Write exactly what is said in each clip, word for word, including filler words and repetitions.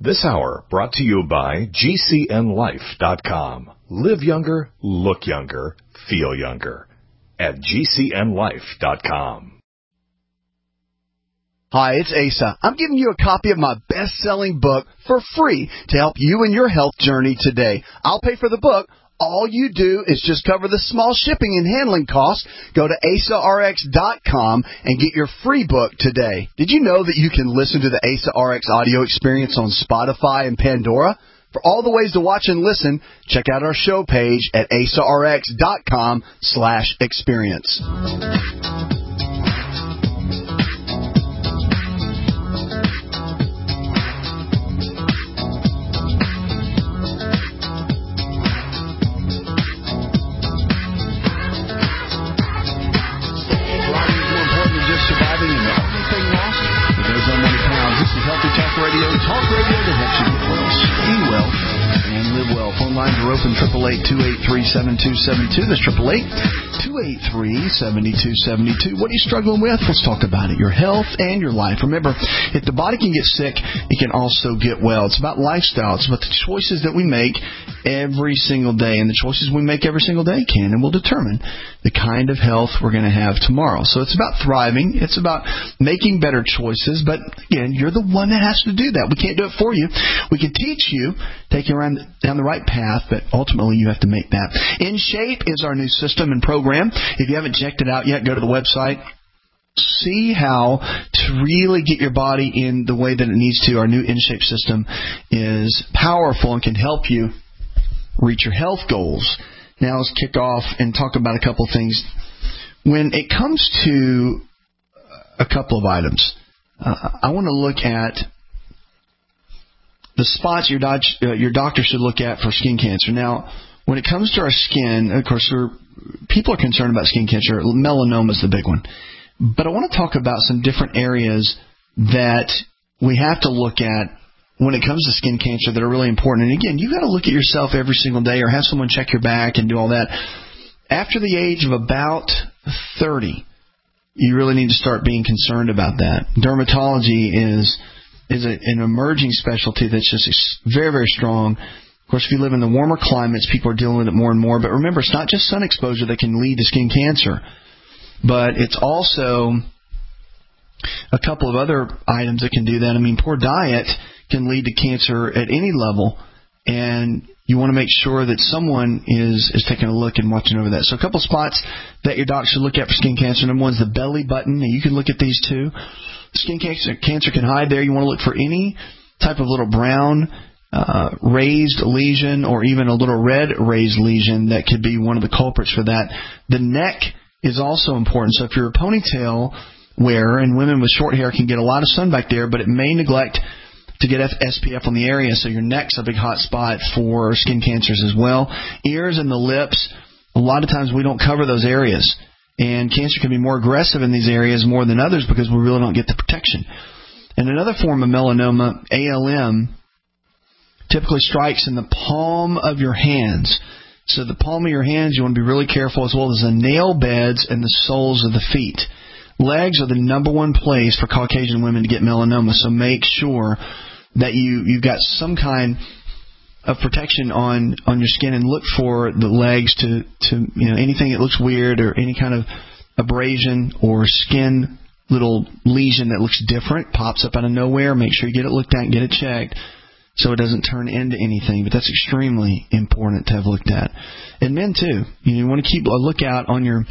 This hour brought to you by G C N life dot com. Live younger, look younger, feel younger at G C N life dot com. Hi, it's Asa. I'm giving you a copy of my best-selling book for free to help you in your health journey today. I'll pay for the book. All you do is just cover the small shipping and handling costs. Go to asa r x dot com and get your free book today. Did you know that you can listen to the Asa R X audio experience on Spotify and Pandora? For all the ways to watch and listen, check out our show page at asa r x dot com slash experience. eight eight eight, two eight three, seven two seven two. That's eight eight eight, two eight three, seven two seven two. What are you struggling with? Let's talk about it. Your health and your life. Remember, if the body can get sick, it can also get well. It's about lifestyle. It's about the choices that we make every single day. And the choices we make every single day can and will determine the kind of health we're going to have tomorrow. So it's about thriving. It's about making better choices. But, again, you're the one that has to do that. We can't do it for you. We can teach you, take you around down the right path, but ultimately you have to make that. In Shape is our new system and program. If you haven't checked it out yet, go to the website. See how to really get your body in the way that it needs to. Our new In Shape system is powerful and can help you reach your health goals. Now let's kick off and talk about a couple of things. When it comes to a couple of items, uh, I want to look at the spots your, doc, uh, your doctor should look at for skin cancer. Now, when it comes to our skin, of course, people are concerned about skin cancer. Melanoma is the big one. But I want to talk about some different areas that we have to look at when it comes to skin cancer that are really important. And again, you've got to look at yourself every single day or have someone check your back and do all that. After the age of about thirty, you really need to start being concerned about that. Dermatology is is a, an emerging specialty that's just very, very strong. Of course, if you live in the warmer climates, people are dealing with it more and more. But remember, it's not just sun exposure that can lead to skin cancer, but it's also a couple of other items that can do that. I mean, poor diet can lead to cancer at any level, and you want to make sure that someone is, is taking a look and watching over that. So a couple spots that your doc should look at for skin cancer. Number one is the belly button, and you can look at these two. Skin cancer, cancer can hide there. You want to look for any type of little brown uh, raised lesion or even a little red raised lesion that could be one of the culprits for that. The neck is also important. So if you're a ponytail wearer, and women with short hair can get a lot of sun back there, but it may neglect to get S P F on the area, so your neck's a big hot spot for skin cancers as well. Ears and the lips, a lot of times we don't cover those areas, and cancer can be more aggressive in these areas more than others because we really don't get the protection. And another form of melanoma, A L M, typically strikes in the palm of your hands. So the palm of your hands, you want to be really careful, as well as the nail beds and the soles of the feet. Legs are the number one place for Caucasian women to get melanoma, so make sure that you, you've got some kind of protection on, on your skin, and look for the legs to, to, you know, anything that looks weird or any kind of abrasion or skin little lesion that looks different, pops up out of nowhere. Make sure you get it looked at and get it checked so it doesn't turn into anything. But that's extremely important to have looked at. And men, too. You know, you want to keep a lookout on your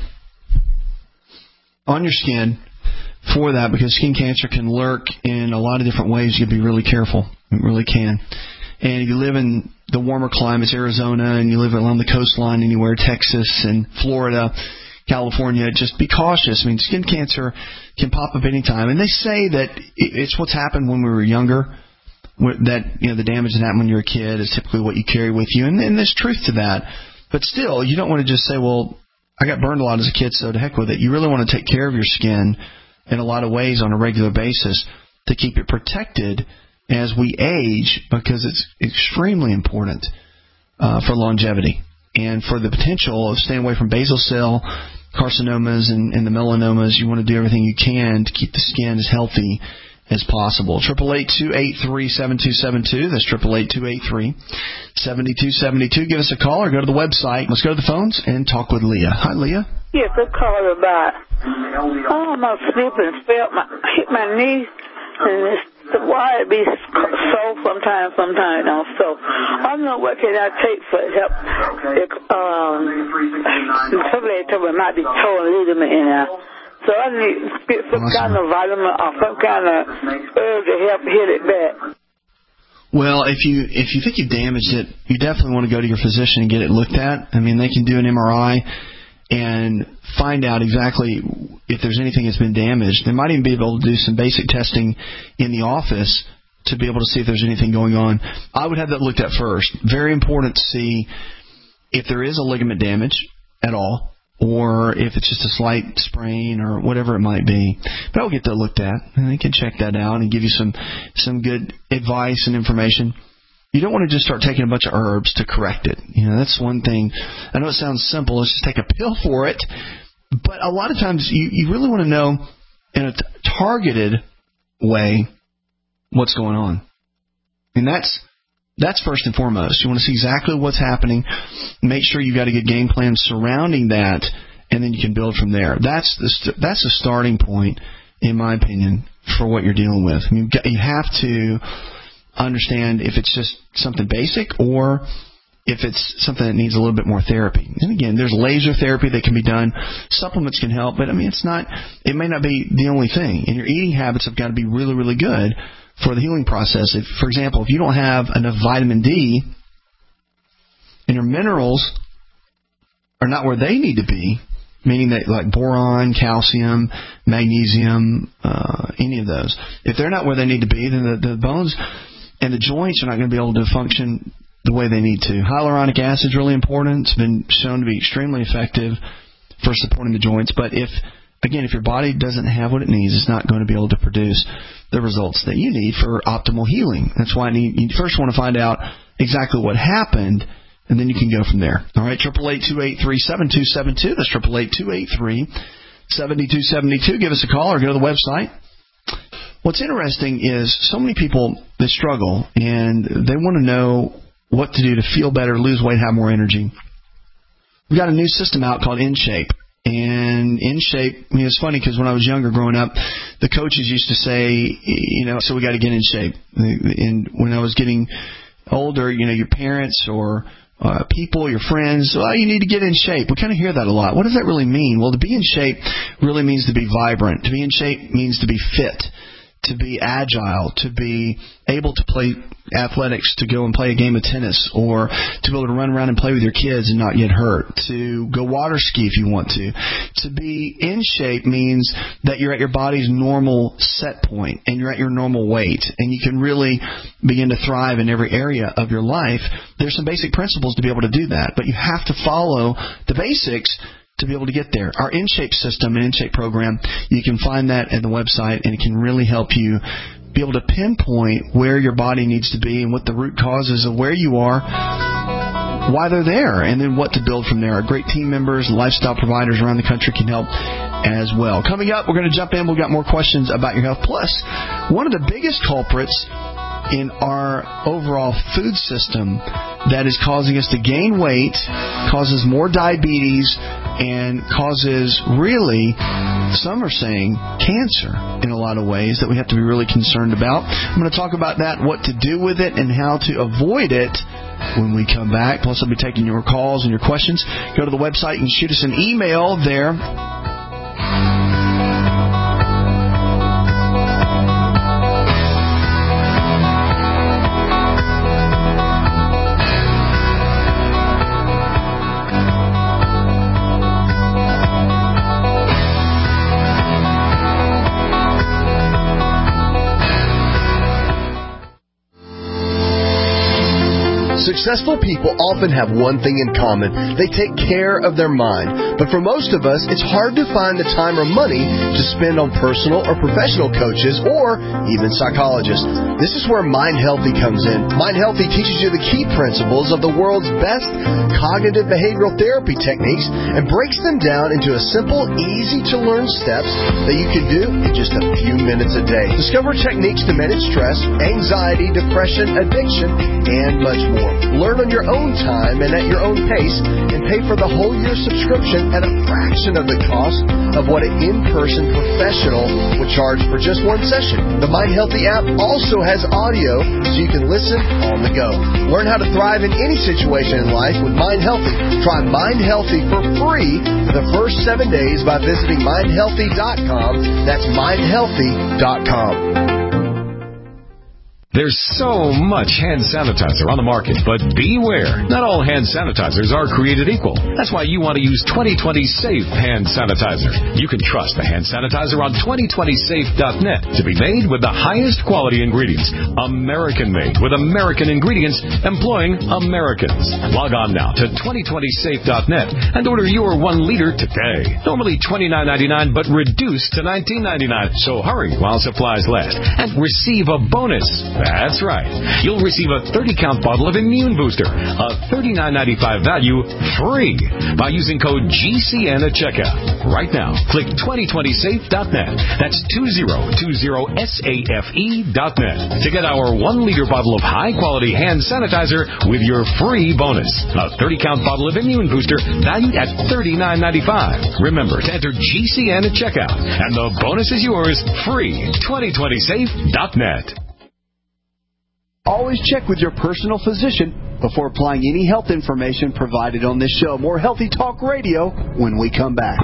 on your skin for that, because skin cancer can lurk in a lot of different ways. You have to be really careful. It really can. And if you live in the warmer climates, Arizona, and you live along the coastline anywhere, Texas and Florida, California, just be cautious. I mean, skin cancer can pop up anytime. And they say that it's what's happened when we were younger, that, you know, the damage that happened when you were a kid is typically what you carry with you. And, and there's truth to that. But still, you don't want to just say, well, I got burned a lot as a kid, so to heck with it. You really want to take care of your skin in a lot of ways on a regular basis to keep it protected as we age, because it's extremely important uh, for longevity and for the potential of staying away from basal cell carcinomas and, and the melanomas. You want to do everything you can to keep the skin as healthy as possible. Triple eight two eight three seven two seven two. That's triple eight two eight three seven two seven two. Give us a call or go to the website. Let's go to the phones and talk with Leah. Hi, Leah. Yes, I called about. Oh, I'm slipping, felt my hit my knee, and it's, the wire be sore sometimes, sometimes don't. So I don't know what can I take for help. It, um, somebody told me it might be torn ligament in there. So I need to get some awesome. kind of vitamin or some kind of herb to help heal it back. Well, if you if you think you've damaged it, you definitely want to go to your physician and get it looked at. I mean, they can do an M R I and find out exactly if there's anything that's been damaged. They might even be able to do some basic testing in the office to be able to see if there's anything going on. I would have that looked at first. Very important to see if there is a ligament damage at all, or if it's just a slight sprain or whatever it might be. But I'll get that looked at, and they can check that out and give you some some good advice and information. You don't want to just start taking a bunch of herbs to correct it. You know, that's one thing. I know it sounds simple. Let's just take a pill for it. But a lot of times you, you really want to know in a t- targeted way what's going on. And that's That's first and foremost. You want to see exactly what's happening. Make sure you've got a good game plan surrounding that, and then you can build from there. That's the st- that's the starting point, in my opinion, for what you're dealing with. I mean, you have to understand if it's just something basic or if it's something that needs a little bit more therapy. And again, there's laser therapy that can be done. Supplements can help, but I mean, it's not. It may not be the only thing. And your eating habits have got to be really, really good for the healing process. If, for example, if you don't have enough vitamin D and your minerals are not where they need to be, meaning that like boron, calcium, magnesium, uh, any of those, if they're not where they need to be, then the, the bones and the joints are not going to be able to function the way they need to. Hyaluronic acid is really important. It's been shown to be extremely effective for supporting the joints. But if Again, if your body doesn't have what it needs, it's not going to be able to produce the results that you need for optimal healing. That's why you first want to find out exactly what happened, and then you can go from there. All right, triple eight two eight three seven two seven two. That's triple eight two eight three seven two seven two. Give us a call or go to the website. What's interesting is so many people that struggle, and they want to know what to do to feel better, lose weight, have more energy. We've got a new system out called InShape. And InShape, I mean, it's funny because when I was younger growing up, the coaches used to say, you know, so we got to get in shape. And when I was getting older, you know, your parents or uh, people, your friends, well, you need to get in shape. We kind of hear that a lot. What does that really mean? Well, to be in shape really means to be vibrant. To be in shape means to be fit, to be agile, to be able to play athletics, to go and play a game of tennis, or to be able to run around and play with your kids and not get hurt, to go water ski if you want to. To be in shape means that you're at your body's normal set point and you're at your normal weight and you can really begin to thrive in every area of your life. There's some basic principles to be able to do that, but you have to follow the basics to be able to get there. Our InShape system and InShape program, you can find that at the website, and it can really help you be able to pinpoint where your body needs to be and what the root causes of where you are, why they're there, and then what to build from there. Our great team members and lifestyle providers around the country can help as well. Coming up, we're going to jump in. We've got more questions about your health. Plus, one of the biggest culprits in our overall food system that is causing us to gain weight, causes more diabetes, and causes really, some are saying, cancer in a lot of ways that we have to be really concerned about. I'm going to talk about that, what to do with it, and how to avoid it when we come back. Plus, I'll be taking your calls and your questions. Go to the website and shoot us an email there. Successful people often have one thing in common. They take care of their mind. But for most of us, it's hard to find the time or money to spend on personal or professional coaches or even psychologists. This is where Mind Healthy comes in. Mind Healthy teaches you the key principles of the world's best cognitive behavioral therapy techniques and breaks them down into a simple, easy-to-learn steps that you can do in just a few minutes a day. Discover techniques to manage stress, anxiety, depression, addiction, and much more. Learn on your own time and at your own pace, and pay for the whole year subscription at a fraction of the cost of what an in-person professional would charge for just one session. The Mind Healthy app also has audio so you can listen on the go. Learn how to thrive in any situation in life with Mind Healthy. Try Mind Healthy for free for the first seven days by visiting mind healthy dot com. That's mind healthy dot com. There's so much hand sanitizer on the market, but beware. Not all hand sanitizers are created equal. That's why you want to use twenty twenty Safe Hand Sanitizer. You can trust the hand sanitizer on twenty twenty safe dot net to be made with the highest quality ingredients. American-made with American ingredients employing Americans. Log on now to twenty twenty safe dot net and order your one liter today. Normally twenty-nine ninety-nine, but reduced to nineteen ninety-nine. So hurry while supplies last and receive a bonus. That's right. You'll receive a thirty count bottle of Immune Booster, a thirty-nine ninety-five value, free by using code G C N at checkout. Right now, click twenty twenty safe dot net. That's twenty twenty safe dot net to get our one liter bottle of high-quality hand sanitizer with your free bonus. A thirty count bottle of Immune Booster valued at thirty-nine ninety-five. Remember to enter G C N at checkout, and the bonus is yours free. twenty twenty safe dot net. Always check with your personal physician before applying any health information provided on this show. More Healthy Talk Radio when we come back.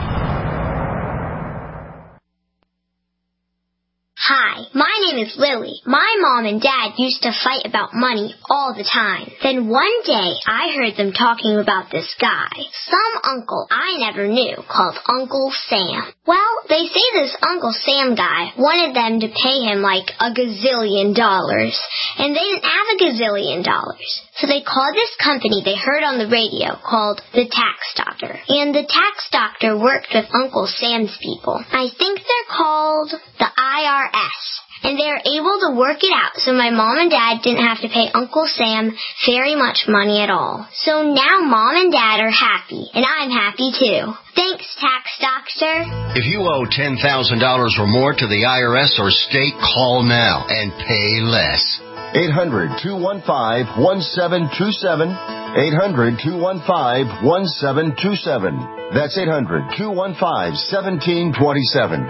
Hi, my name is Lily. My mom and dad used to fight about money all the time. Then one day, I heard them talking about this guy, some uncle I never knew, called Uncle Sam. Well, they say this Uncle Sam guy wanted them to pay him like a gazillion dollars, and they didn't have a gazillion dollars. So they called this company they heard on the radio called the Tax Doctor. And the Tax Doctor worked with Uncle Sam's people. I think they're called the I R S. And they were able to work it out so my mom and dad didn't have to pay Uncle Sam very much money at all. So now mom and dad are happy, and I'm happy too. Thanks, Tax Doctor. If you owe ten thousand dollars or more to the I R S or state, call now and pay less. eight hundred, two one five, one seven two seven. eight hundred, two one five, one seven two seven. That's eight hundred, two one five, one seven two seven.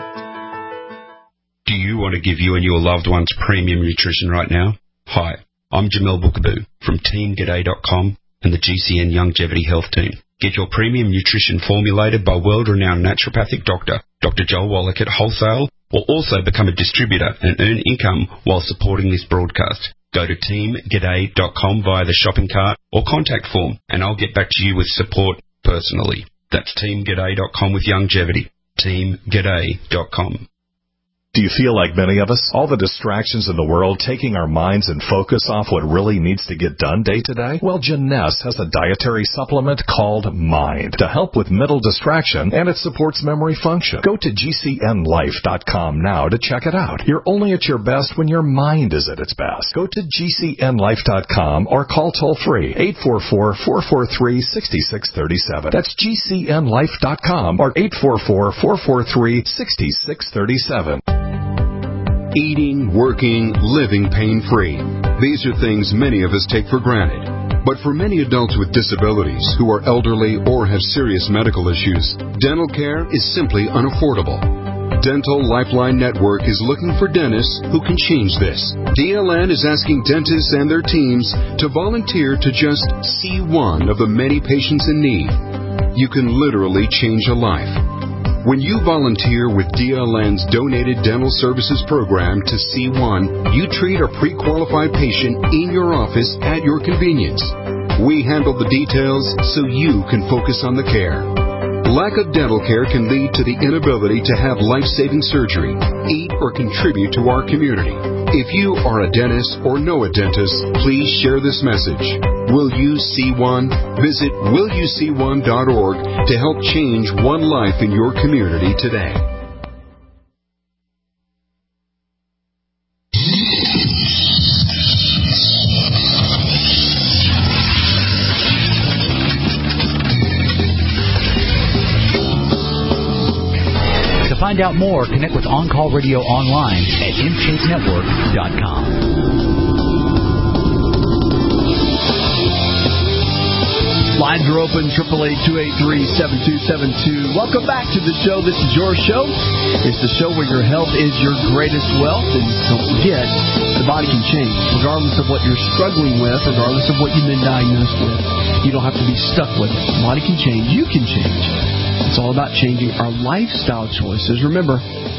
Do you want to give you and your loved ones premium nutrition right now? Hi, I'm Jamel Bookaboo from team g'day dot com and the G C N Longevity Health Team. Get your premium nutrition formulated by world-renowned naturopathic doctor, Doctor Joel Wallach at wholesale, or also become a distributor and earn income while supporting this broadcast. Go to team g'day dot com via the shopping cart or contact form, and I'll get back to you with support personally. That's team g'day dot com with longevity. team g'day dot com. Do you feel like many of us? All the distractions in the world taking our minds and focus off what really needs to get done day to day? Well, Janess has a dietary supplement called Mind to help with mental distraction, and it supports memory function. Go to G C N life dot com now to check it out. You're only at your best when your mind is at its best. Go to G C N life dot com or call toll-free eight four four, four four three, six six three seven. That's G C N life dot com or eight four four, four four three, six six three seven. Eating, working, living pain-free. These are things many of us take for granted. But for many adults with disabilities who are elderly or have serious medical issues, dental care is simply unaffordable. Dental Lifeline Network is looking for dentists who can change this. D L N is asking dentists and their teams to volunteer to just see one of the many patients in need. You can literally change a life. When you volunteer with D L N's Donated Dental Services Program to C one, you treat a pre-qualified patient in your office at your convenience. We handle the details so you can focus on the care. Lack of dental care can lead to the inability to have life-saving surgery, eat, or contribute to our community. If you are a dentist or know a dentist, please share this message. Will you see one? Visit will you see one dot org to help change one life in your community today. To find out more, connect with On Call Radio online at in shape network dot com. Lines are open, eight eight eight, two eight three, seven two seven two. Welcome back to the show. This is your show. It's the show where your health is your greatest wealth. And don't forget, the body can change. Regardless of what you're struggling with, regardless of what you've been diagnosed with, you don't have to be stuck with it. The body can change. You can change. It's all about changing our lifestyle choices. Remember,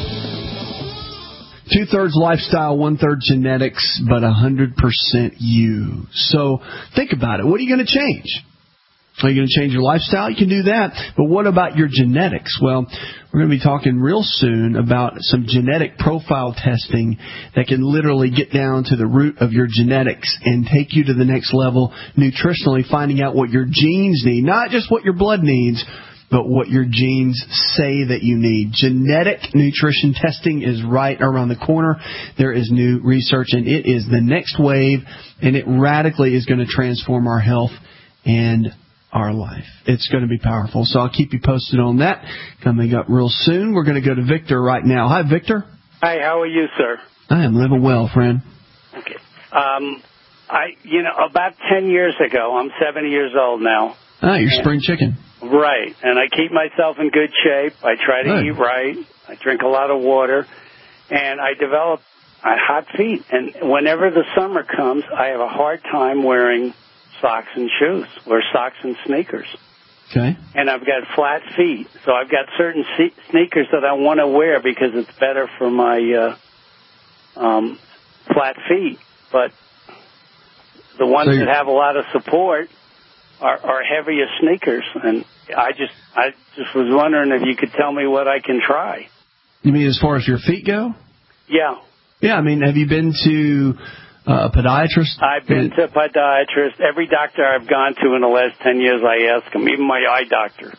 two-thirds lifestyle, one-third genetics, but one hundred percent you. So think about it. What are you going to change? Are you going to change your lifestyle? You can do that. But what about your genetics? Well, we're going to be talking real soon about some genetic profile testing that can literally get down to the root of your genetics and take you to the next level nutritionally, finding out what your genes need, not just what your blood needs, but what your genes say that you need. Genetic nutrition testing is right around the corner. There is new research, and it is the next wave, and it radically is going to transform our health and our life. It's going to be powerful. So I'll keep you posted on that. Coming up real soon, we're going to go to Victor right now. Hi, Victor. Hi, how are you, sir? I am living well, friend. Okay. Um, I, you know, about ten years ago, I'm seventy years old now. Ah, you're spring chicken. Right, and I keep myself in good shape. I try to Good. eat right. I drink a lot of water, and I develop uh, hot feet. And whenever the summer comes, I have a hard time wearing socks and shoes, or socks and sneakers. Okay. And I've got flat feet, so I've got certain se- sneakers that I want to wear because it's better for my uh, um, flat feet. But the ones so that have a lot of support are, are heavier sneakers, and I just I just was wondering if you could tell me what I can try. You mean as far as your feet go? Yeah. Yeah, I mean, have you been to uh, a podiatrist? I've been to a podiatrist. Every doctor I've gone to in the last ten years, I ask them, even my eye doctor.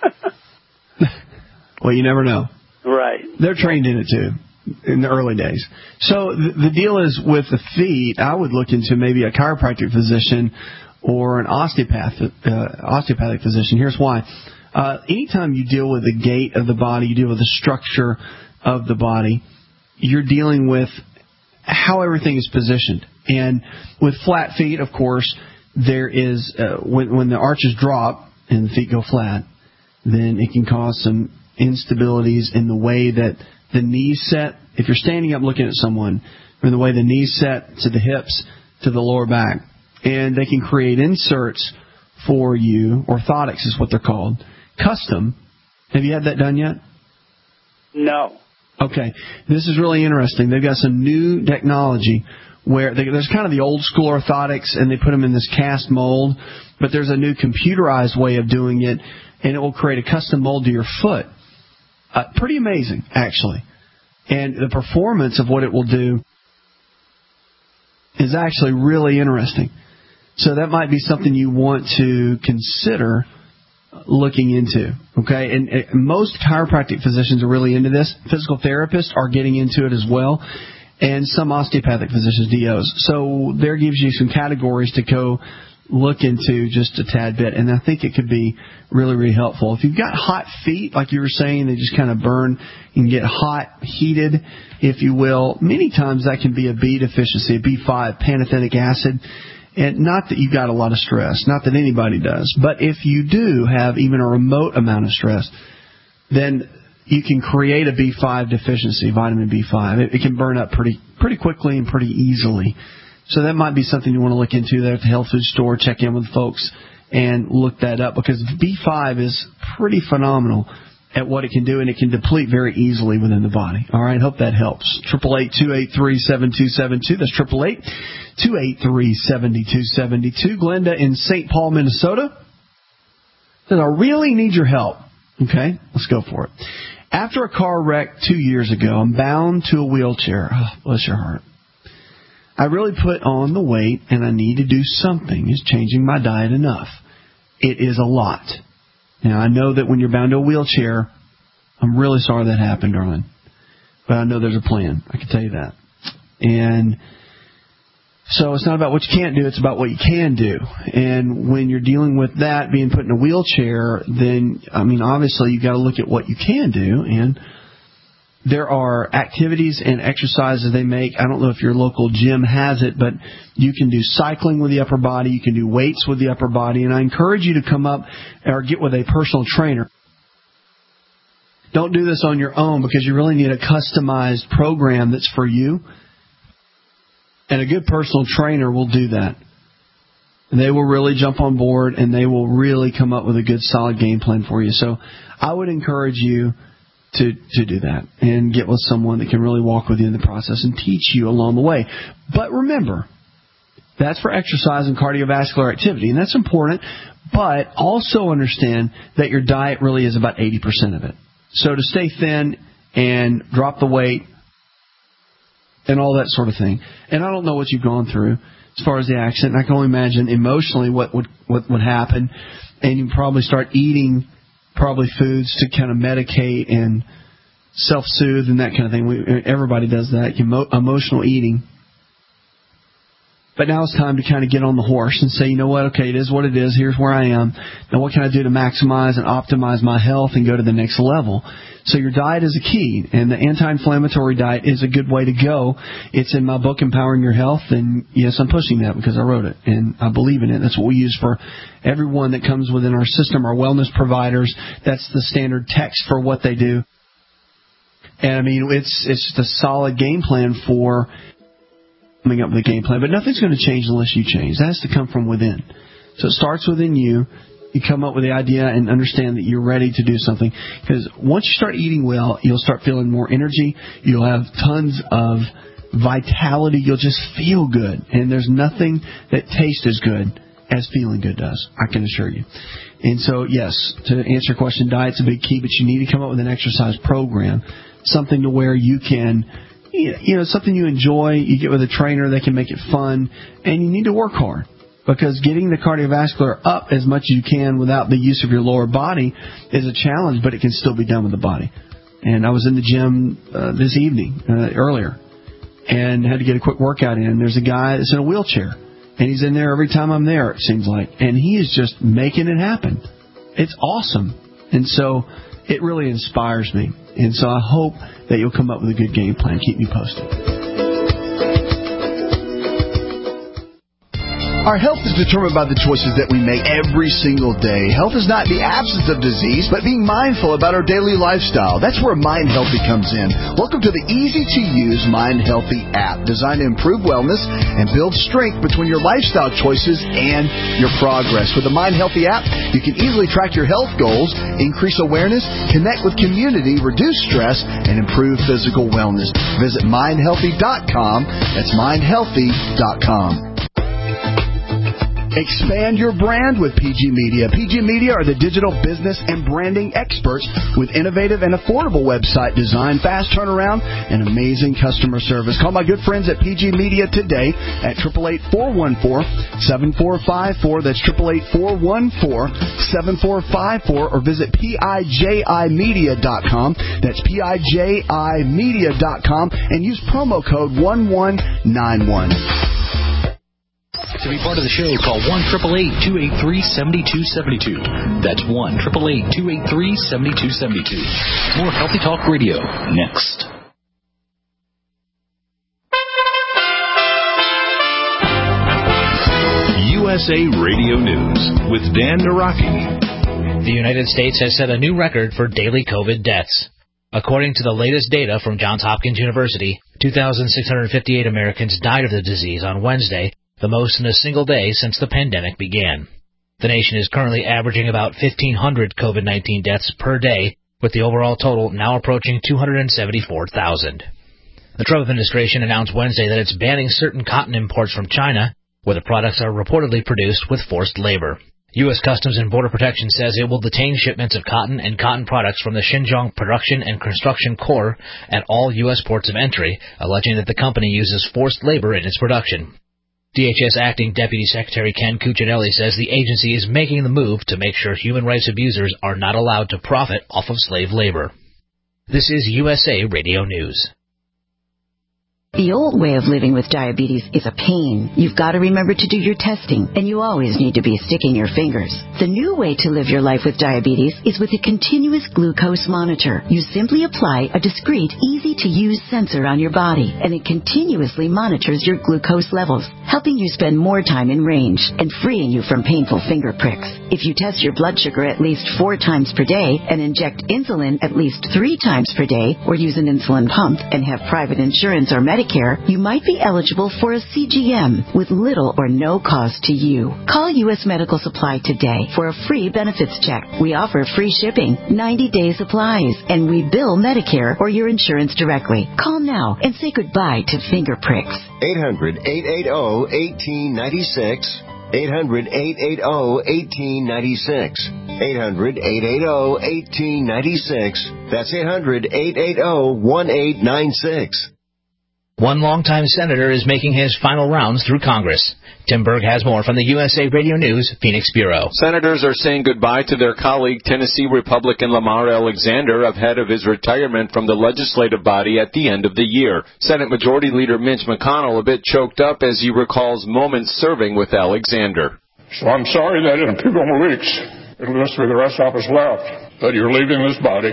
Well, you never know. Right. They're trained in it, too, in the early days. So the, the deal is with the feet, I would look into maybe a chiropractic physician or an osteopath, uh, osteopathic physician. Here's why. Uh, anytime you deal with the gait of the body, you deal with the structure of the body, you're dealing with how everything is positioned. And with flat feet, of course, there is, uh, when, when the arches drop and the feet go flat, then it can cause some instabilities in the way that the knees set. If you're standing up looking at someone, or the way the knees set to the hips, to the lower back, and they can create inserts for you. Orthotics is what they're called. Custom. Have you had that done yet? No. Okay. This is really interesting. They've got some new technology where they, there's kind of the old school orthotics, and they put them in this cast mold, but there's a new computerized way of doing it, and it will create a custom mold to your foot. Uh, pretty amazing, actually. And the performance of what it will do is actually really interesting. So that might be something you want to consider looking into, okay? And, and most chiropractic physicians are really into this. Physical therapists are getting into it as well, and some osteopathic physicians, D Os. So there gives you some categories to go look into just a tad bit, and I think it could be really, really helpful. If you've got hot feet, like you were saying, they just kind of burn and get hot, heated, if you will, many times that can be a B deficiency, a B five, pantothenic acid. And not that you've got a lot of stress, not that anybody does, but if you do have even a remote amount of stress, then you can create a B five deficiency, vitamin B five. It, it can burn up pretty pretty quickly and pretty easily. So that might be something you want to look into there at the health food store, check in with folks, and look that up, because B five is pretty phenomenal at what it can do, and it can deplete very easily within the body. All right, hope that helps. Triple eight two eight three seven two seven two. That's triple eight two eight three seven two seven two. Glenda in Saint Paul, Minnesota says, I really need your help. Okay, let's go for it. After a car wreck two years ago, I'm bound to a wheelchair. Oh, bless your heart. I really put on the weight, and I need to do something. Is changing my diet enough? It is a lot. Now, I know that when you're bound to a wheelchair, I'm really sorry that happened, darling. But I know there's a plan. I can tell you that. And so it's not about what you can't do, it's about what you can do. And when you're dealing with that, being put in a wheelchair, then, I mean, obviously you've got to look at what you can do. And there are activities and exercises they make. I don't know if your local gym has it, but you can do cycling with the upper body. You can do weights with the upper body. And I encourage you to come up or get with a personal trainer. Don't do this on your own because you really need a customized program that's for you. And a good personal trainer will do that. And they will really jump on board and they will really come up with a good solid game plan for you. So I would encourage you to to do that and get with someone that can really walk with you in the process and teach you along the way. But remember, that's for exercise and cardiovascular activity, and that's important. But also understand that your diet really is about eighty percent of it. So to stay thin and drop the weight and all that sort of thing. And I don't know what you've gone through as far as the accident. I can only imagine emotionally what would what would happen. And you probably start eating probably foods to kind of medicate and self-soothe and that kind of thing. We, everybody does that, emo, emotional eating. But now it's time to kind of get on the horse and say, you know what, okay, it is what it is. Here's where I am. Now what can I do to maximize and optimize my health and go to the next level? So your diet is a key, and the anti-inflammatory diet is a good way to go. It's in my book, Empowering Your Health, and yes, I'm pushing that because I wrote it, and I believe in it. That's what we use for everyone that comes within our system, our wellness providers. That's the standard text for what they do. And, I mean, it's it's just a solid game plan for coming up with a game plan. But nothing's going to change unless you change. That has to come from within. So it starts within you. You come up with the idea and understand that you're ready to do something. Because once you start eating well, you'll start feeling more energy. You'll have tons of vitality. You'll just feel good. And there's nothing that tastes as good as feeling good does, I can assure you. And so, yes, to answer your question, diet's a big key, but you need to come up with an exercise program, something to where you can, you know, something you enjoy. You get with a trainer that can make it fun, and you need to work hard. Because getting the cardiovascular up as much as you can without the use of your lower body is a challenge, but it can still be done with the body. And I was in the gym uh, this evening, uh, earlier, and had to get a quick workout in. There's a guy that's in a wheelchair, and he's in there every time I'm there, it seems like. And he is just making it happen. It's awesome. And so it really inspires me. And so I hope that you'll come up with a good game plan. Keep me posted. Our health is determined by the choices that we make every single day. Health is not the absence of disease, but being mindful about our daily lifestyle. That's where Mind Healthy comes in. Welcome to the easy-to-use Mind Healthy app, designed to improve wellness and build strength between your lifestyle choices and your progress. With the Mind Healthy app, you can easily track your health goals, increase awareness, connect with community, reduce stress, and improve physical wellness. Visit mind healthy dot com. That's mind healthy dot com. Expand your brand with P G Media. P G Media are the digital business and branding experts with innovative and affordable website design, fast turnaround, and amazing customer service. Call my good friends at P G Media today at eight eight eight, four one four, seven four five four. That's eight eight eight, four one four, seven four five four, or visit P I J I media dot com. That's P I J I media dot com and use promo code one one nine one. To be part of the show, call one eight eight eight, two eight three, seven two seven two. That's one eight eight eight, two eight three, seven two seven two. More Healthy Talk Radio next. U S A Radio News with Dan Naraki. The United States has set a new record for daily COVID deaths. According to the latest data from Johns Hopkins University, two thousand six hundred fifty-eight Americans died of the disease on Wednesday, the most in a single day since the pandemic began. The nation is currently averaging about fifteen hundred COVID nineteen deaths per day, with the overall total now approaching two hundred seventy-four thousand. The Trump administration announced Wednesday that it's banning certain cotton imports from China, where the products are reportedly produced with forced labor. U S. Customs and Border Protection says it will detain shipments of cotton and cotton products from the Xinjiang Production and Construction Corps at all U S ports of entry, alleging that the company uses forced labor in its production. D H S Acting Deputy Secretary Ken Cuccinelli says the agency is making the move to make sure human rights abusers are not allowed to profit off of slave labor. This is U S A Radio News. The old way of living with diabetes is a pain. You've got to remember to do your testing, and you always need to be sticking your fingers. The new way to live your life with diabetes is with a continuous glucose monitor. You simply apply a discreet, easy-to-use sensor on your body, and it continuously monitors your glucose levels, helping you spend more time in range and freeing you from painful finger pricks. If you test your blood sugar at least four times per day and inject insulin at least three times per day, or use an insulin pump and have private insurance or Medicare, you might be eligible for a C G M with little or no cost to you. Call U S Medical Supply today for a free benefits check. We offer free shipping, ninety-day supplies, and we bill Medicare or your insurance directly. Call now and say goodbye to finger pricks. eight hundred, eight eight zero, one eight nine six. eight hundred, eight eight zero, one eight nine six. eight hundred, eight eight zero, one eight nine six. That's eight hundred, eight eight zero, one eight nine six. One longtime senator is making his final rounds through Congress. Tim Berg has more from the U S A Radio News Phoenix Bureau. Senators are saying goodbye to their colleague, Tennessee Republican Lamar Alexander, ahead of his retirement from the legislative body at the end of the year. Senate Majority Leader Mitch McConnell a bit choked up as he recalls moments serving with Alexander. So I'm sorry that in a few more weeks, it'll just be the rest of us left. But you're leaving this body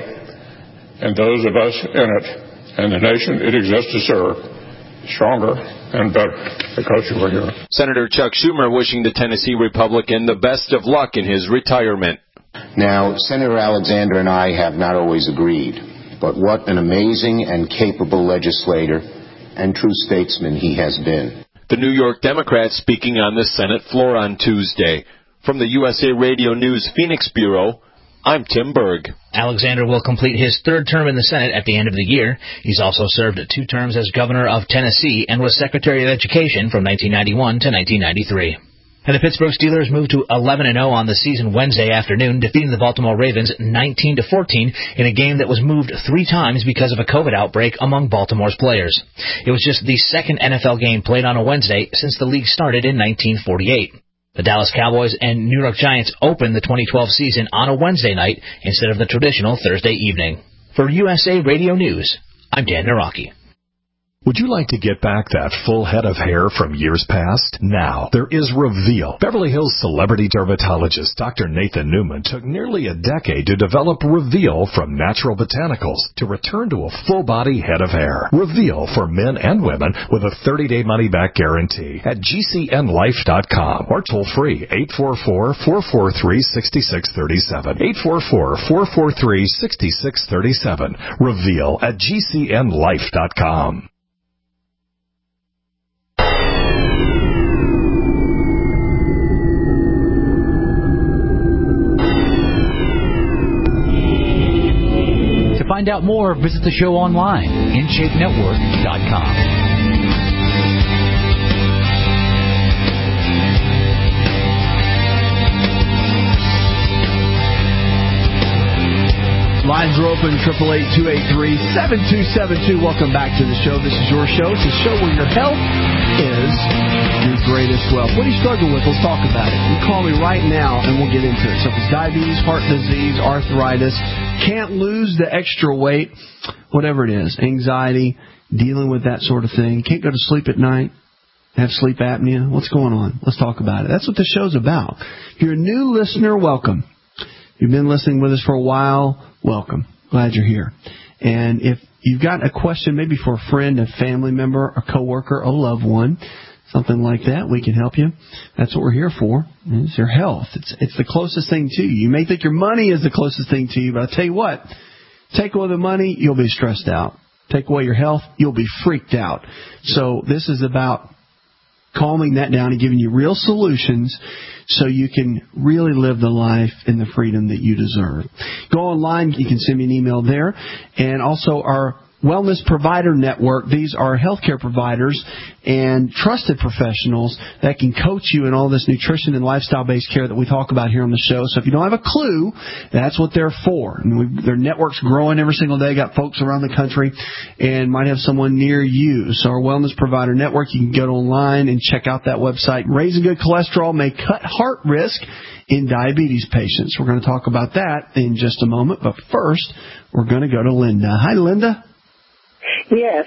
and those of us in it and the nation it exists to serve stronger and better because you were here. Senator Chuck Schumer wishing the Tennessee Republican the best of luck in his retirement. Now, Senator Alexander and I have not always agreed, but what an amazing and capable legislator and true statesman he has been. The New York Democrats speaking on the Senate floor on Tuesday. From the U S A Radio News Phoenix Bureau, I'm Tim Berg. Alexander will complete his third term in the Senate at the end of the year. He's also served two terms as governor of Tennessee and was Secretary of Education from nineteen ninety-one to nineteen ninety-three. And the Pittsburgh Steelers moved to eleven and oh on the season Wednesday afternoon, defeating the Baltimore Ravens nineteen to fourteen in a game that was moved three times because of a COVID outbreak among Baltimore's players. It was just the second N F L game played on a Wednesday since the league started in nineteen forty-eight. The Dallas Cowboys and New York Giants opened the twenty twelve season on a Wednesday night instead of the traditional Thursday evening. For U S A Radio News, I'm Dan Naraki. Would you like to get back that full head of hair from years past? Now, there is Reveal. Beverly Hills celebrity dermatologist Doctor Nathan Newman took nearly a decade to develop Reveal from natural botanicals to return to a full-body head of hair. Reveal for men and women with a thirty-day money-back guarantee at G C N life dot com or toll-free eight four four, four four three, six six three seven. eight four four, four four three, six six three seven. Reveal at G C N life dot com. To find out more, visit the show online, in shape network dot com. Lines are open, eight eight eight, two eight three, seven two seven two. Welcome back to the show. This is your show. It's a show where your health is your greatest wealth. What are you struggling with? Let's talk about it. You call me right now, and we'll get into it. So if it's diabetes, heart disease, arthritis, can't lose the extra weight, whatever it is, anxiety, dealing with that sort of thing, can't go to sleep at night, have sleep apnea, what's going on? Let's talk about it. That's what the show's about. If you're a new listener, welcome. If you've been listening with us for a while, welcome. Glad you're here. And if you've got a question maybe for a friend, a family member, a coworker, a loved one, something like that, we can help you. That's what we're here for. It's your health. It's it's the closest thing to you. You may think your money is the closest thing to you, but I'll tell you what, take away the money, you'll be stressed out. Take away your health, you'll be freaked out. So this is about calming that down and giving you real solutions so you can really live the life and the freedom that you deserve. Go online. You can send me an email there. And also our Wellness Provider Network. These are healthcare providers and trusted professionals that can coach you in all this nutrition and lifestyle-based care that we talk about here on the show. So if you don't have a clue, that's what they're for. And we, their network's growing every single day. Got folks around the country and might have someone near you. So our Wellness Provider Network, you can go online and check out that website. Raising good cholesterol may cut heart risk in diabetes patients. We're going to talk about that in just a moment. But first, we're going to go to Linda. Hi, Linda. Yes.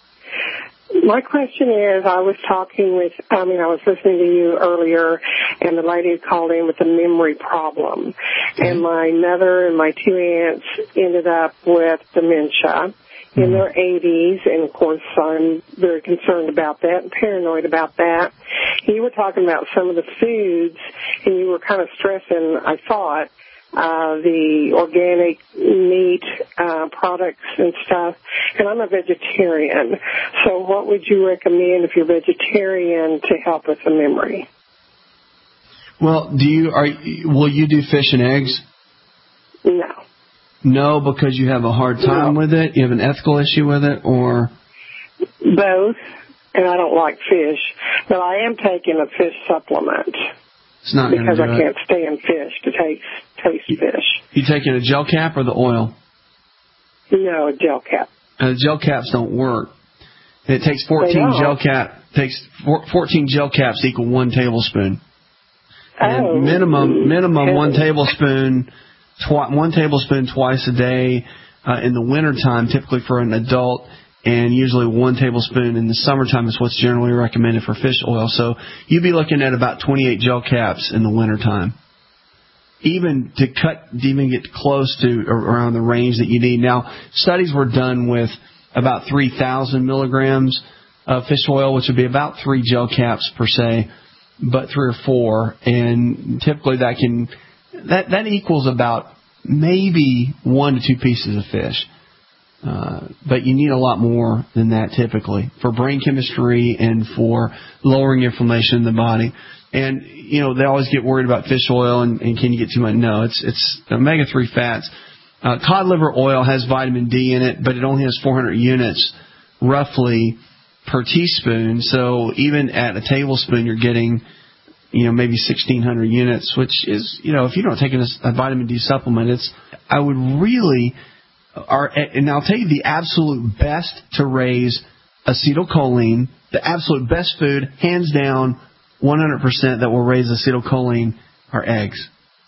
My question is, I was talking with, I mean, I was listening to you earlier, and the lady called in with a memory problem. Mm-hmm. And my mother and my two aunts ended up with dementia mm-hmm. in their eighties, and, of course, I'm very concerned about that and paranoid about that. You were talking about some of the foods, and you were kind of stressing, I thought, Uh, the organic meat uh, products and stuff, and I'm a vegetarian. So what would you recommend if you're vegetarian to help with the memory? Well, do you are will you do fish and eggs? No. No, because you have a hard time no. with it? You have an ethical issue with it, or? Both, and I don't like fish, but I am taking a fish supplement. It's not because do I it. can't stand fish to taste taste fish. You taking a gel cap or the oil? No, a gel cap. Uh, gel caps don't work. It takes fourteen gel cap takes fourteen gel caps to equal one tablespoon. And oh, minimum minimum heavens. one tablespoon twi- one tablespoon twice a day uh, in the wintertime, typically for an adult. And usually one tablespoon in the summertime is what's generally recommended for fish oil. So you'd be looking at about twenty-eight gel caps in the wintertime. Even to cut, to even get close to around the range that you need. Now, studies were done with about three thousand milligrams of fish oil, which would be about three gel caps per se, but three or four. And typically that can, that, that equals about maybe one to two pieces of fish. Uh, but you need a lot more than that typically for brain chemistry and for lowering inflammation in the body. And, you know, they always get worried about fish oil and, and can you get too much? No, it's it's omega three fats. Uh, cod liver oil has vitamin D in it, but it only has four hundred units roughly per teaspoon. So even at a tablespoon, you're getting, you know, maybe sixteen hundred units, which is, you know, if you don't take a, a vitamin D supplement, it's, I would really... Are, and I'll tell you the absolute best to raise acetylcholine, the absolute best food, hands down, one hundred percent that will raise acetylcholine are eggs.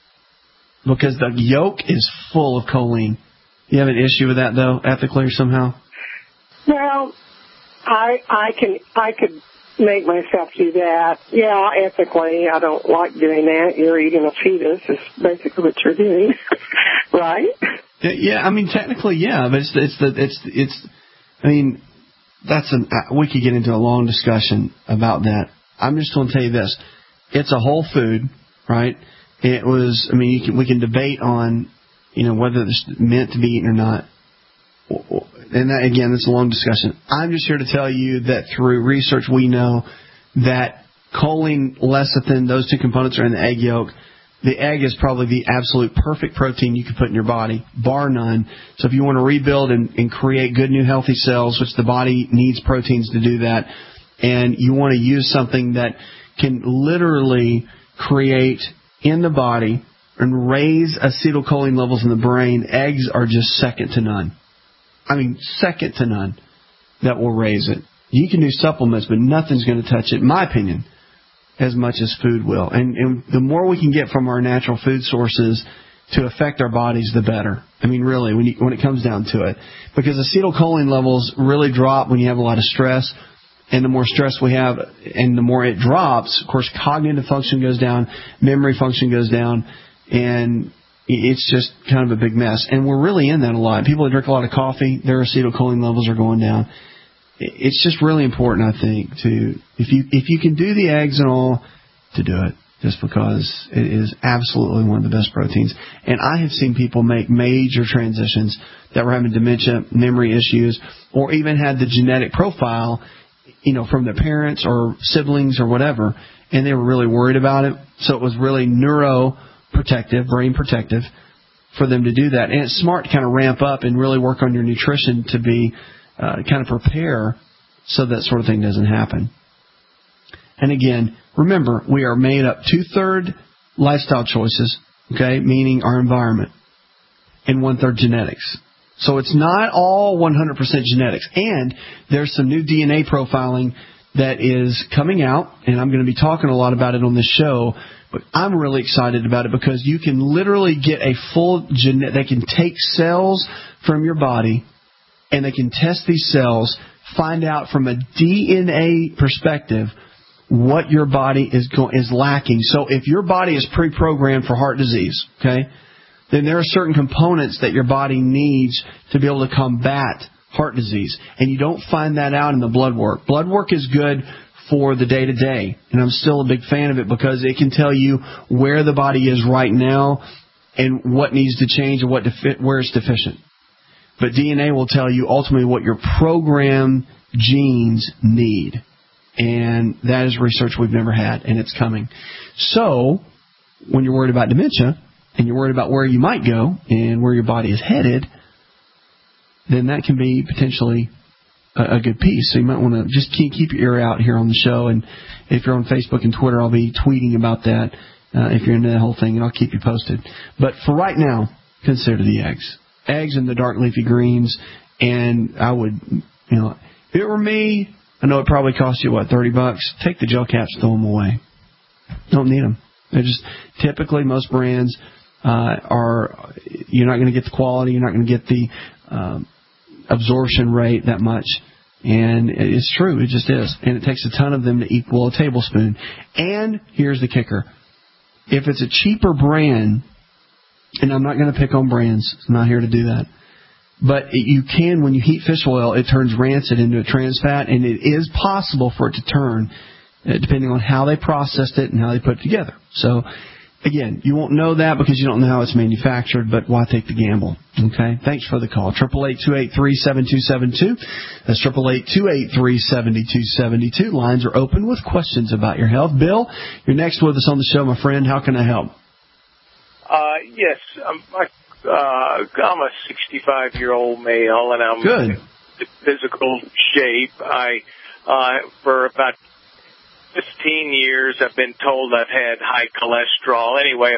Because the yolk is full of choline. You have an issue with that, though, ethically or somehow? Well, I I can I could make myself do that. Yeah, ethically, I don't like doing that. You're eating a fetus is basically what you're doing, right? Yeah, I mean, technically, yeah, but it's it's the it's it's. I mean, that's an we could get into a long discussion about that. I'm just going to tell you this: it's a whole food, right? It was. I mean, you can, we can debate on, you know, whether it's meant to be eaten or not. And that, again, that's a long discussion. I'm just here to tell you that through research, we know that choline, lecithin, those two components are in the egg yolk. The egg is probably the absolute perfect protein you can put in your body, bar none. So if you want to rebuild and, and create good new healthy cells, which the body needs proteins to do that, and you want to use something that can literally create in the body and raise acetylcholine levels in the brain, eggs are just second to none. I mean, second to none that will raise it. You can do supplements, but nothing's going to touch it, in my opinion, as much as food will. And, and the more we can get from our natural food sources to affect our bodies, the better. I mean, really, when, you, when it comes down to it. Because acetylcholine levels really drop when you have a lot of stress. And the more stress we have and the more it drops, of course, cognitive function goes down, memory function goes down, and it's just kind of a big mess. And we're really in that a lot. People that drink a lot of coffee, their acetylcholine levels are going down. It's just really important, I think, to if you if you can do the eggs and all, to do it, just because it is absolutely one of the best proteins. And I have seen people make major transitions that were having dementia, memory issues, or even had the genetic profile, you know, from their parents or siblings or whatever, and they were really worried about it. So it was really neuroprotective, brain protective, for them to do that. And it's smart to kind of ramp up and really work on your nutrition to be uh, kind of prepare so that sort of thing doesn't happen. And again, remember, we are made up two-thirds lifestyle choices, okay, meaning our environment, and one-third genetics. So it's not all one hundred percent genetics. And there's some new D N A profiling that is coming out, and I'm going to be talking a lot about it on this show, but I'm really excited about it because you can literally get a full genetic, they can take cells from your body, and they can test these cells, find out from a D N A perspective what your body is go- is lacking. So if your body is pre-programmed for heart disease, okay, then there are certain components that your body needs to be able to combat heart disease. And you don't find that out in the blood work. Blood work is good for the day-to-day, and I'm still a big fan of it because it can tell you where the body is right now and what needs to change and what defi- where it's deficient. But D N A will tell you ultimately what your programmed genes need. And that is research we've never had, and it's coming. So when you're worried about dementia and you're worried about where you might go and where your body is headed, then that can be potentially a, a good piece. So you might want to just keep, keep your ear out here on the show. And if you're on Facebook and Twitter, I'll be tweeting about that uh, if you're into the whole thing, and I'll keep you posted. But for right now, consider the eggs. Eggs and the dark leafy greens. And I would, you know, if it were me, I know it probably costs you, what, thirty bucks? Take the gel caps, throw them away. Don't need them. They're just, typically most brands uh, are, you're not going to get the quality, you're not going to get the um, absorption rate that much. And it's true, it just is. And it takes a ton of them to equal a tablespoon. And here's the kicker. If it's a cheaper brand, and I'm not going to pick on brands, I'm not here to do that, but it, you can, when you heat fish oil, it turns rancid into a trans fat, and it is possible for it to turn, uh, depending on how they processed it and how they put it together. So, again, you won't know that because you don't know how it's manufactured, but why take the gamble? Okay? Thanks for the call. eight eight eight, two eight three, seven two seven two. That's eight eight eight, two eight three, seven two seven two. Lines are open with questions about your health. Bill, you're next with us on the show, my friend. How can I help? Uh, yes, um, I Uh, I'm a sixty-five-year-old male, and I'm Good. in physical shape. I, uh, for about fifteen years, I've been told I've had high cholesterol. Anyway,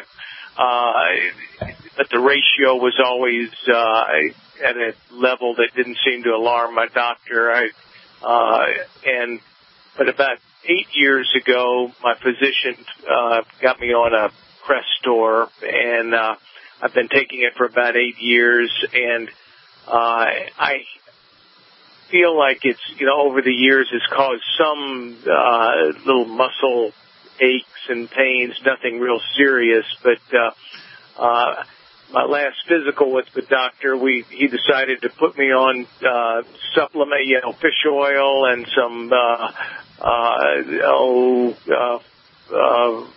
uh, but the ratio was always uh, at a level that didn't seem to alarm my doctor. I, uh, and but about eight years ago, my physician uh, got me on a Crestor, and uh, I've been taking it for about eight years, and uh, I feel like it's, you know, over the years has caused some uh, little muscle aches and pains, nothing real serious. But uh, uh, my last physical with the doctor, we he decided to put me on uh, supplement, you know, fish oil and some uh, uh, oh, uh, uh,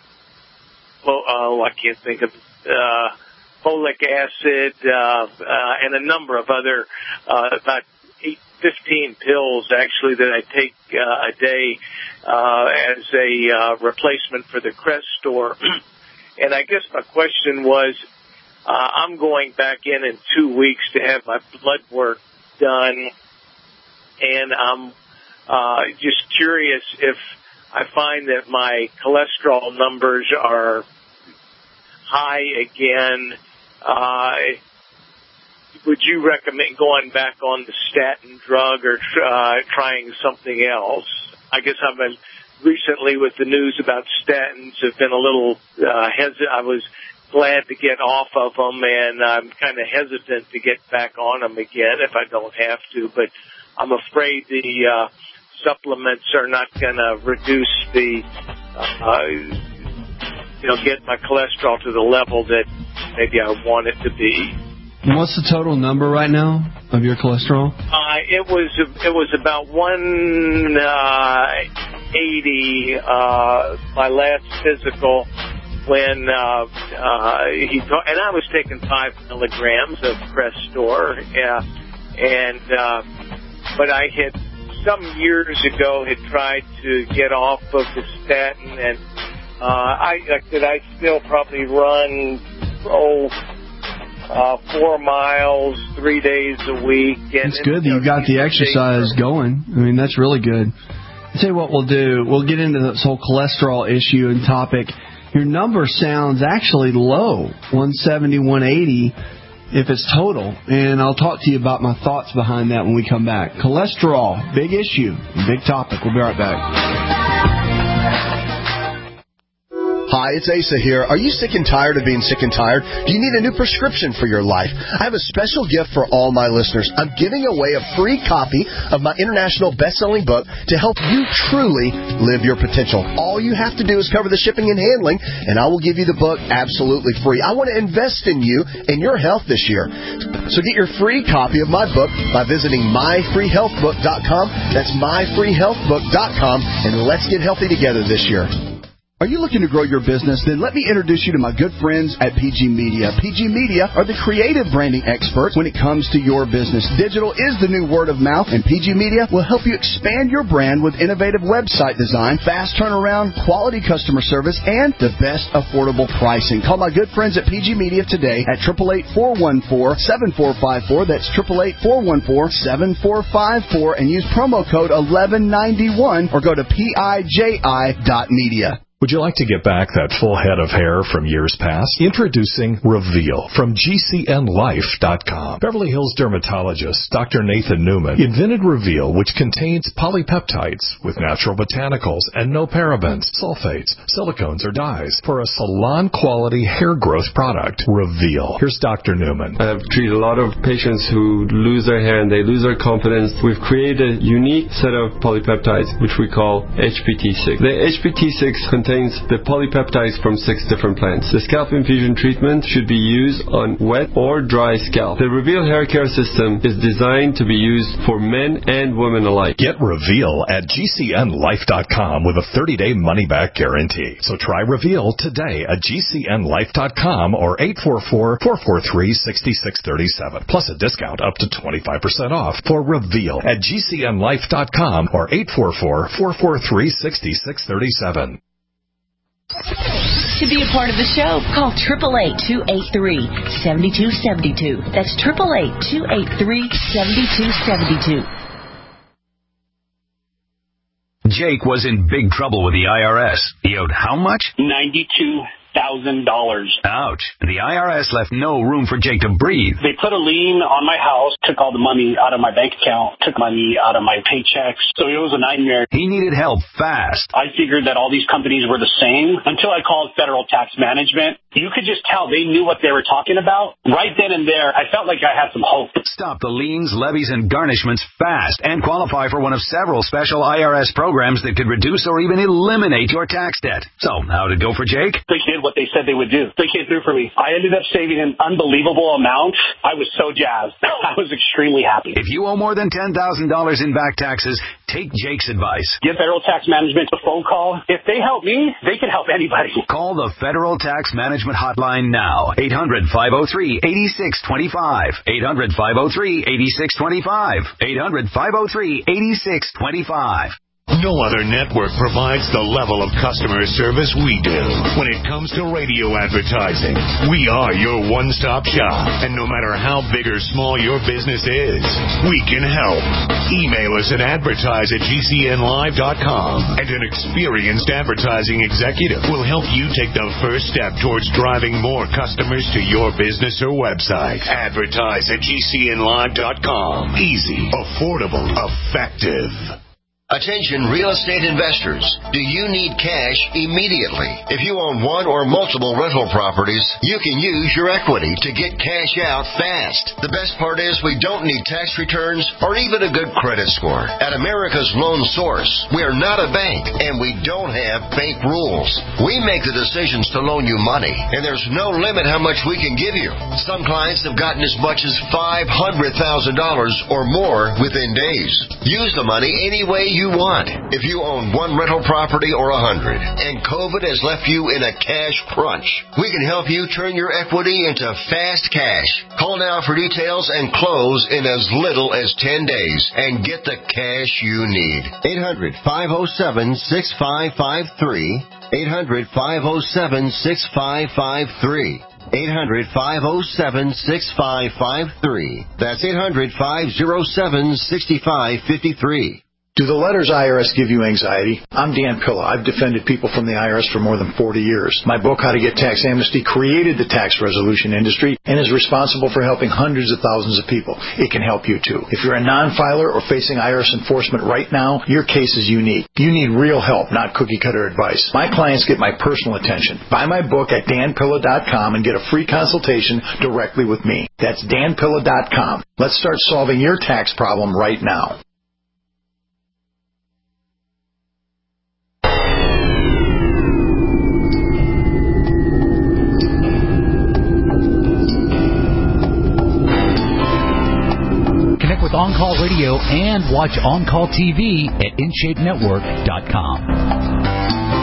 oh, I can't think of. Uh, folic acid, uh, uh, and a number of other, uh, about eight, fifteen pills actually that I take, uh, a day, uh, as a, uh, replacement for the Crestor. And I guess my question was, uh, I'm going back in in two weeks to have my blood work done, and I'm, uh, just curious if I find that my cholesterol numbers are high again, uh, would you recommend going back on the statin drug or uh, trying something else? I guess I've been recently with the news about statins have been a little uh, hesitant. I was glad to get off of them, and I'm kind of hesitant to get back on them again if I don't have to. But I'm afraid the uh, supplements are not going to reduce the uh, you know, get my cholesterol to the level that maybe I want it to be. And what's the total number right now of your cholesterol? Uh, it was it was about one eighty uh, my last physical when uh, uh, he ta- and I was taking five milligrams of Crestor, uh, and uh, but I had some years ago had tried to get off of the statin and. Uh, I, I could I still probably run, oh, uh, four miles, three days a week. And it's good that you got the exercise going. I mean, that's really good. I'll tell you what we'll do. We'll get into this whole cholesterol issue and topic. Your number sounds actually low, one seventy, one eighty, if it's total. And I'll talk to you about my thoughts behind that when we come back. Cholesterol, big issue, big topic. We'll be right back. Hi, it's Asa here. Are you sick and tired of being sick and tired? Do you need a new prescription for your life? I have a special gift for all my listeners. I'm giving away a free copy of my international best-selling book to help you truly live your potential. All you have to do is cover the shipping and handling, and I will give you the book absolutely free. I want to invest in you and your health this year. So get your free copy of my book by visiting my free health book dot com. That's my free health book dot com, and let's get healthy together this year. Are you looking to grow your business? Then let me introduce you to my good friends at P G Media. P G Media are the creative branding experts when it comes to your business. Digital is the new word of mouth, and P G Media will help you expand your brand with innovative website design, fast turnaround, quality customer service, and the best affordable pricing. Call my good friends at P G Media today at eight eight eight, four one four, seven four five four. That's eight eight eight, four one four, seven four five four, and use promo code eleven ninety-one or go to piji dot media. Would you like to get back that full head of hair from years past? Introducing Reveal from G C N life dot com. Beverly Hills dermatologist Doctor Nathan Newman invented Reveal, which contains polypeptides with natural botanicals and no parabens, sulfates, silicones, or dyes for a salon-quality hair growth product. Reveal. Here's Doctor Newman. I have treated a lot of patients who lose their hair and they lose their confidence. We've created a unique set of polypeptides, which we call H P T six. The H P T six contains the polypeptides from six different plants. The scalp infusion treatment should be used on wet or dry scalp. The Reveal hair care system is designed to be used for men and women alike. Get Reveal at G C N life dot com with a thirty-day money-back guarantee. So try Reveal today at G C N life dot com or eight four four, four four three, six six three seven. Plus a discount up to twenty-five percent off for Reveal at G C N life dot com or eight four four, four four three, six six three seven. To be a part of the show, call eight eight eight, two eight three, seven two seven two. That's eight eight eight, two eight three, seven two seven two. Jake was in big trouble with the I R S. He owed how much? ninety-two thousand dollars. Ouch. The I R S left no room for Jake to breathe. They put a lien on my house, took all the money out of my bank account, took money out of my paychecks. So it was a nightmare. He needed help fast. I figured that all these companies were the same until I called Federal Tax Management. You could just tell they knew what they were talking about. Right then and there, I felt like I had some hope. Stop the liens, levies, and garnishments fast and qualify for one of several special I R S programs that could reduce or even eliminate your tax debt. So, how'd it go for Jake? They did what they said they would do. They came through for me. I ended up saving an unbelievable amount. I was so jazzed. I was extremely happy. If you owe more than ten thousand dollars in back taxes, take Jake's advice. Give Federal Tax Management a phone call. If they help me, they can help anybody. Call the Federal Tax Management Hotline now. eight hundred, five oh three, eight six two five. eight hundred, five oh three, eight six two five. eight hundred, five oh three, eight six two five. No other network provides the level of customer service we do. When it comes to radio advertising, we are your one-stop shop. And no matter how big or small your business is, we can help. Email us at advertise at G C N live dot com, and an experienced advertising executive will help you take the first step towards driving more customers to your business or website. Advertise at G C N live dot com. Easy, affordable, effective. Attention real estate investors. Do you need cash immediately? If you own one or multiple rental properties, you can use your equity to get cash out fast. The best part is we don't need tax returns or even a good credit score. At America's Loan Source, we are not a bank and we don't have bank rules. We make the decisions to loan you money, and there's no limit how much we can give you. Some clients have gotten as much as five hundred thousand dollars or more within days. Use the money any way you You want. If you own one rental property or a hundred, and COVID has left you in a cash crunch, we can help you turn your equity into fast cash. Call now for details and close in as little as ten days and get the cash you need. eight hundred, five oh seven, six five five three. eight hundred, five oh seven, six five five three. eight hundred, five oh seven, six five five three. That's eight hundred, five oh seven, six five five three. Do the letters I R S give you anxiety? I'm Dan Pilla. I've defended people from the I R S for more than forty years. My book, How to Get Tax Amnesty, created the tax resolution industry and is responsible for helping hundreds of thousands of people. It can help you, too. If you're a non-filer or facing I R S enforcement right now, your case is unique. You need real help, not cookie-cutter advice. My clients get my personal attention. Buy my book at dan pilla dot com and get a free consultation directly with me. That's dan pilla dot com. Let's start solving your tax problem right now. With On Call Radio and watch On Call T V at in shape network dot com.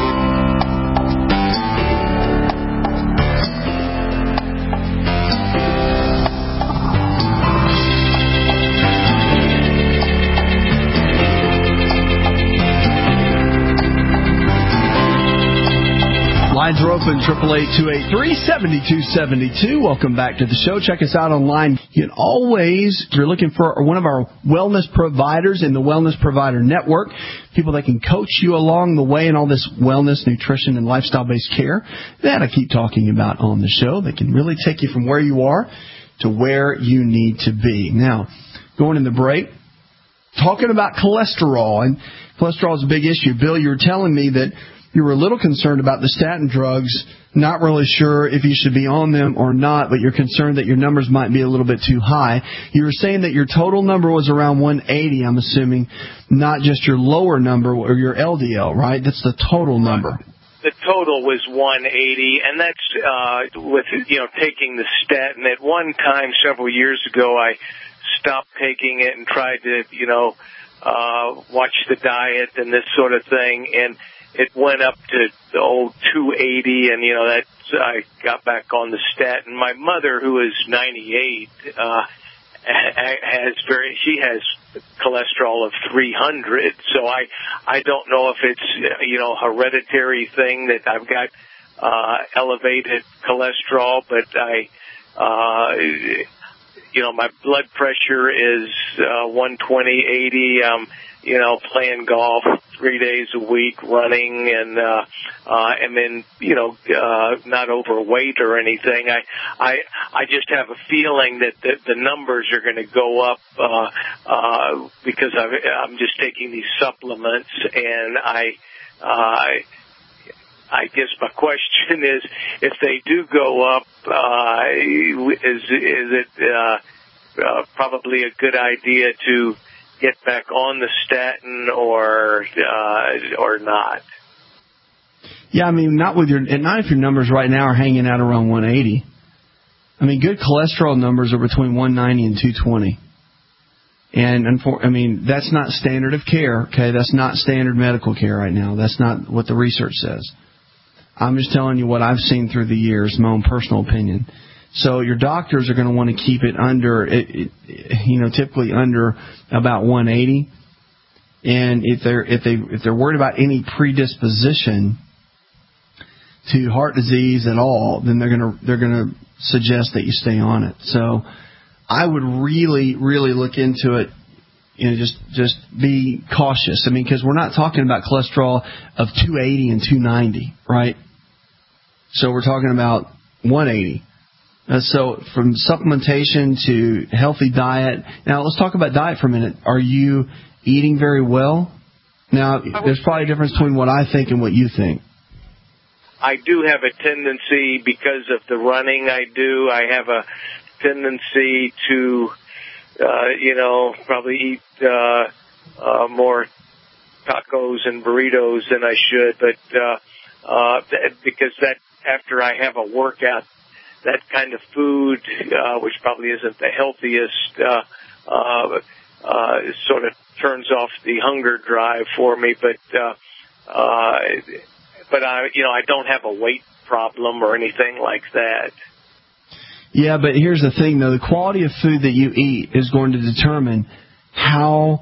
Lines are open, eight eight eight, two eight three, seven two seven two. Welcome back to the show. Check us out online. You can always, if you're looking for one of our wellness providers in the Wellness Provider Network, people that can coach you along the way in all this wellness, nutrition, and lifestyle-based care that I keep talking about on the show. They can really take you from where you are to where you need to be. Now, going in the break, talking about cholesterol, and cholesterol is a big issue. Bill, you were telling me that you were a little concerned about the statin drugs, not really sure if you should be on them or not, but you're concerned that your numbers might be a little bit too high. You were saying that your total number was around one eighty, I'm assuming, not just your lower number or your L D L, right? That's the total number. The total was one eighty, and that's uh, with, you know, taking the statin. At one time, several years ago, I stopped taking it and tried to, you know, uh, watch the diet and this sort of thing, and it went up to the old two eighty, and, you know, that I got back on the statin. My mother, who is ninety-eight, uh, has very, she has cholesterol of three hundred, so I, I don't know if it's, you know, hereditary thing that I've got, uh, elevated cholesterol, but I, uh, you know, my blood pressure is, uh, one twenty, eighty, um, you know, playing golf three days a week, running, and uh, uh, and then, you know, uh, not overweight or anything. I, I, I just have a feeling that the, the numbers are going to go up uh, uh, because I've, I'm just taking these supplements, and I, uh, I guess my question is, if they do go up, uh, is is it uh, uh, probably a good idea to get back on the statin or uh, or not? Yeah, I mean, not with your, not if your numbers right now are hanging out around one eighty. I mean, good cholesterol numbers are between one ninety and two twenty. And, I mean, that's not standard of care, okay? That's not standard medical care right now. That's not what the research says. I'm just telling you what I've seen through the years, my own personal opinion. So your doctors are going to want to keep it under, it, it, you know, typically under about one eighty. And if they're if they if they're worried about any predisposition to heart disease at all, then they're going to they're going to suggest that you stay on it. So I would really really look into it. You know, just just be cautious. I mean, because we're not talking about cholesterol of two eighty and two ninety, right? So we're talking about one eighty. Uh, so from supplementation to healthy diet. Now, let's talk about diet for a minute. Are you eating very well? Now, there's probably a difference between what I think and what you think. I do have a tendency, because of the running I do, I have a tendency to, uh, you know, probably eat uh, uh, more tacos and burritos than I should. But uh, uh, because that after I have a workout, that kind of food, uh, which probably isn't the healthiest, uh, uh, uh, sort of turns off the hunger drive for me. But, uh, uh, but I, you know, I don't have a weight problem or anything like that. Yeah, but here's the thing, though. The quality of food that you eat is going to determine how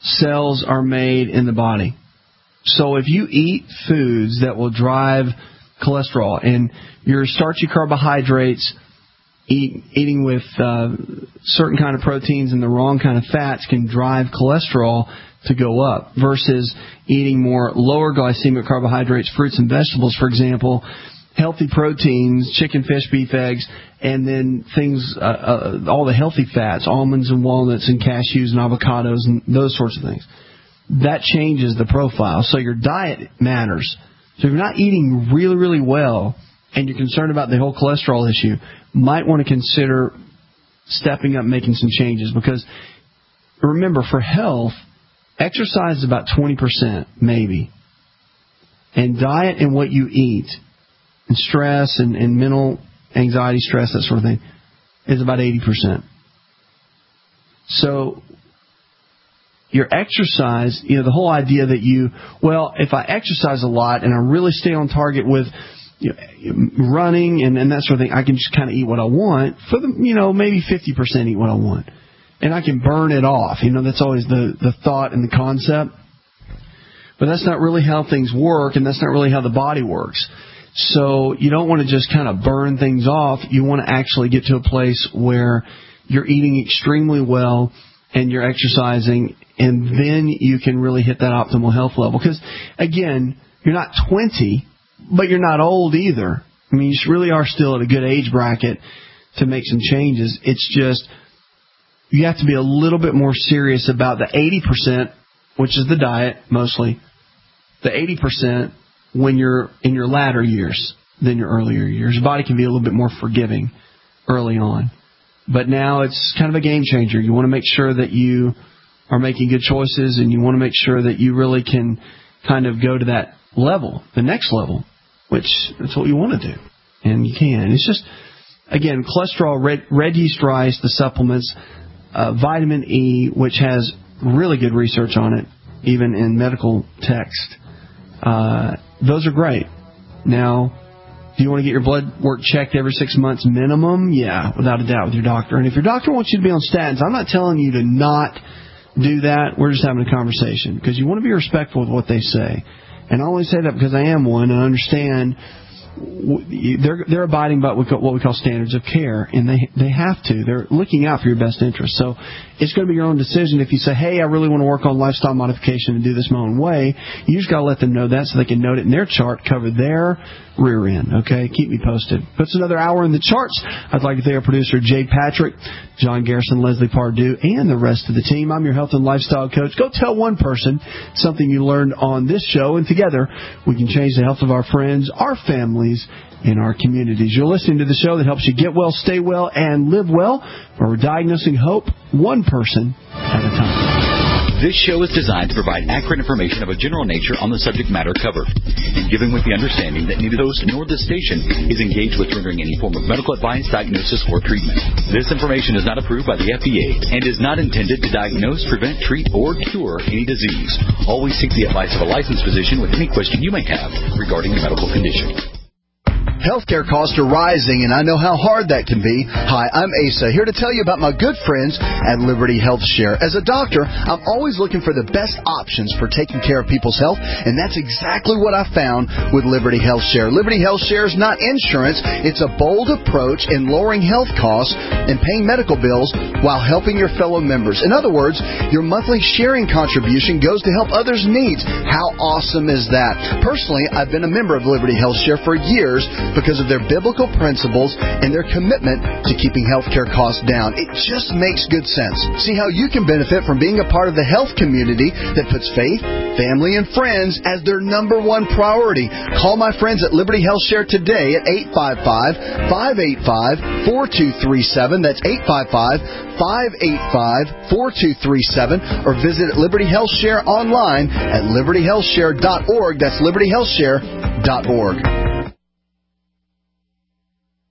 cells are made in the body. So if you eat foods that will drive cholesterol. And your starchy carbohydrates, eat, eating with uh, certain kind of proteins and the wrong kind of fats can drive cholesterol to go up versus eating more lower glycemic carbohydrates, fruits and vegetables, for example, healthy proteins, chicken, fish, beef, eggs, and then things, uh, uh, all the healthy fats, almonds and walnuts and cashews and avocados and those sorts of things. That changes the profile. So your diet matters. So if you're not eating really, really well and you're concerned about the whole cholesterol issue, might want to consider stepping up, making some changes. Because remember, for health, exercise is about twenty percent, maybe. And diet and what you eat, and stress and, and mental anxiety, stress, that sort of thing, is about eighty percent. So your exercise, you know, the whole idea that you, well, if I exercise a lot and I really stay on target with you know, running and, and that sort of thing, I can just kind of eat what I want. For the, you know, maybe fifty percent eat what I want. And I can burn it off. You know, that's always the, the thought and the concept. But that's not really how things work, and that's not really how the body works. So you don't want to just kind of burn things off. You want to actually get to a place where you're eating extremely well and you're exercising, and then you can really hit that optimal health level. Because, again, you're not twenty, but you're not old either. I mean, you really are still at a good age bracket to make some changes. It's just you have to be a little bit more serious about the eighty percent, which is the diet mostly, the eighty percent when you're in your latter years than your earlier years. Your body can be a little bit more forgiving early on. But now it's kind of a game changer. You want to make sure that you are making good choices, and you want to make sure that you really can kind of go to that level, the next level, which that's what you want to do. And you can. It's just, again, cholesterol, red, red yeast rice, the supplements, uh, vitamin E, which has really good research on it, even in medical text. Uh, those are great. Now, do you want to get your blood work checked every six months minimum? Yeah, without a doubt, with your doctor. And if your doctor wants you to be on statins, I'm not telling you to not do that. We're just having a conversation because you want to be respectful of what they say. And I only say that because I am one and I understand they're they're abiding by what we call standards of care, and they they have to. They're looking out for your best interest. So it's going to be your own decision. If you say, hey, I really want to work on lifestyle modification and do this my own way, you just got to let them know that so they can note it in their chart, cover their rear end. Okay, keep me posted. Puts another hour in the charts. I'd like to thank our producer Jay Patrick, John Garrison, Leslie Pardue, and the rest of the team. I'm your health and lifestyle coach. Go tell one person something you learned on this show, and together we can change the health of our friends, our families, and our communities. You're listening to the show that helps you get well, stay well, and live well, where we're diagnosing hope one person at a time. This show is designed to provide accurate information of a general nature on the subject matter covered, and given with the understanding that neither host nor this station is engaged with rendering any form of medical advice, diagnosis, or treatment. This information is not approved by the F D A and is not intended to diagnose, prevent, treat, or cure any disease. Always seek the advice of a licensed physician with any question you may have regarding a medical condition. Healthcare costs are rising, and I know how hard that can be. Hi, I'm Asa, here to tell you about my good friends at Liberty Health Share. As a doctor, I'm always looking for the best options for taking care of people's health, and that's exactly what I found with Liberty Health Share. Liberty Health Share is not insurance. It's a bold approach in lowering health costs and paying medical bills while helping your fellow members. In other words, your monthly sharing contribution goes to help others' needs. How awesome is that? Personally, I've been a member of Liberty Health Share for years, because of their biblical principles and their commitment to keeping healthcare costs down. It just makes good sense. See how you can benefit from being a part of the health community that puts faith, family, and friends as their number one priority. Call my friends at Liberty Health Share today at eight five five, five eight five, four two three seven. That's eight five five, five eight five, four two three seven. Or visit Liberty Health Share online at liberty health share dot org. That's liberty health share dot org.